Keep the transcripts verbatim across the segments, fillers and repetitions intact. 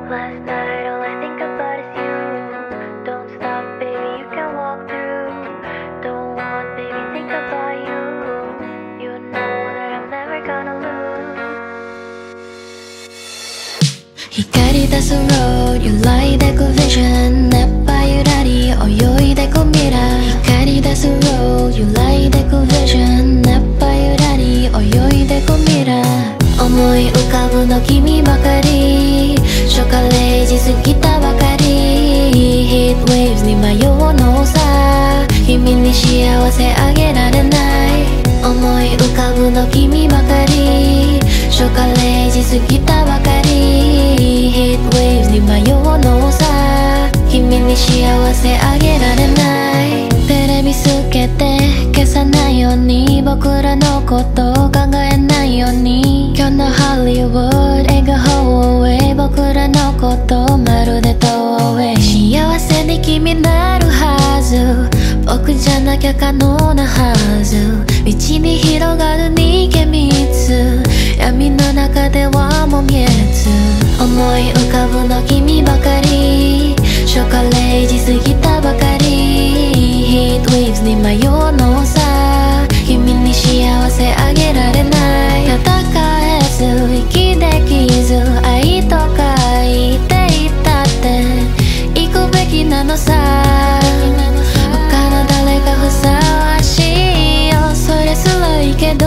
Last night all I think about is you. Don't stop, baby, you can walk through. Don't want, baby, think about you. You know that I'm never gonna lose. 光り出す road 揺らいでく vision 熱波ゆらり泳いでく未来。光り出す road 揺らいでく vision 熱波ゆらり泳いでく未来。思い浮かぶの君ばかり。初夏れいじ過ぎたばかり。 Heat waves に迷うのさ。君に幸せあげられない。思い浮かぶの君ばかり。初夏れいじ過ぎたばかり。 Heat waves に迷うのさ。君に幸せあげられない。テレビつけて消さないように。僕らのことを考えないように。今日のハリウッド映画放映。僕らのことまるで遠い。幸せに君なるはず。僕じゃなきゃ可能なはず。道に広がる逃げ道。闇の中ではもう見えず。思い浮かぶの君ばかり。初夏れいじ過ぎたばかり。 Heat waves に迷うのさ。君に幸せあげられない。戦えず息できず愛とか言っていたって行くべきなのさ。他の誰かふさわしいよ。それすらいいけど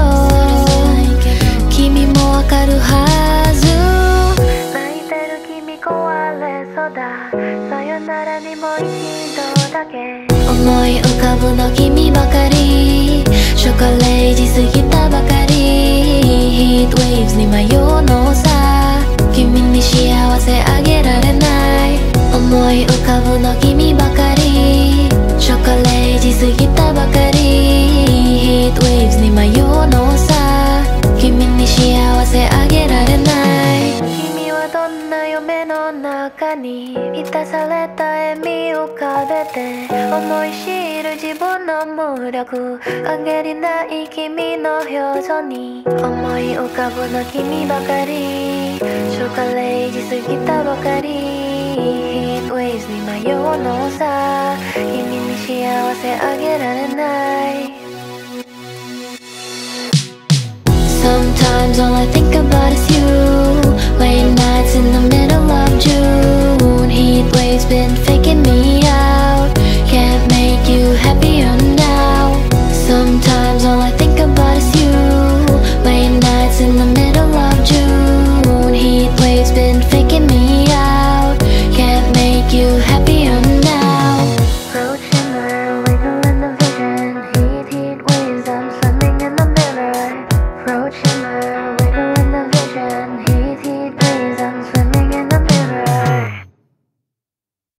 君もわかるはず。泣いてる君壊れそうだ。さよならにもう一度だけ。思い浮かぶの君ばかり。初夏れいじ過ぎたばかり。 Heat waves に迷うのさ。君に幸せあげられない。思い浮かぶの君ばかり。初夏れいじ過ぎたばかり。 Heat waves に迷うのさ。君に幸せあげられない。君はどんな夢の中に満たされた笑み浮かべて。思い知る自分の無力。陰りない君の表情に思い浮かぶの君ばかり。初夏れいじ過ぎたばかり。 Heat waves に迷うのさ。君に幸せあげられない。Sometimes all I think about is you. Late nights in the middle of June. Heat waves been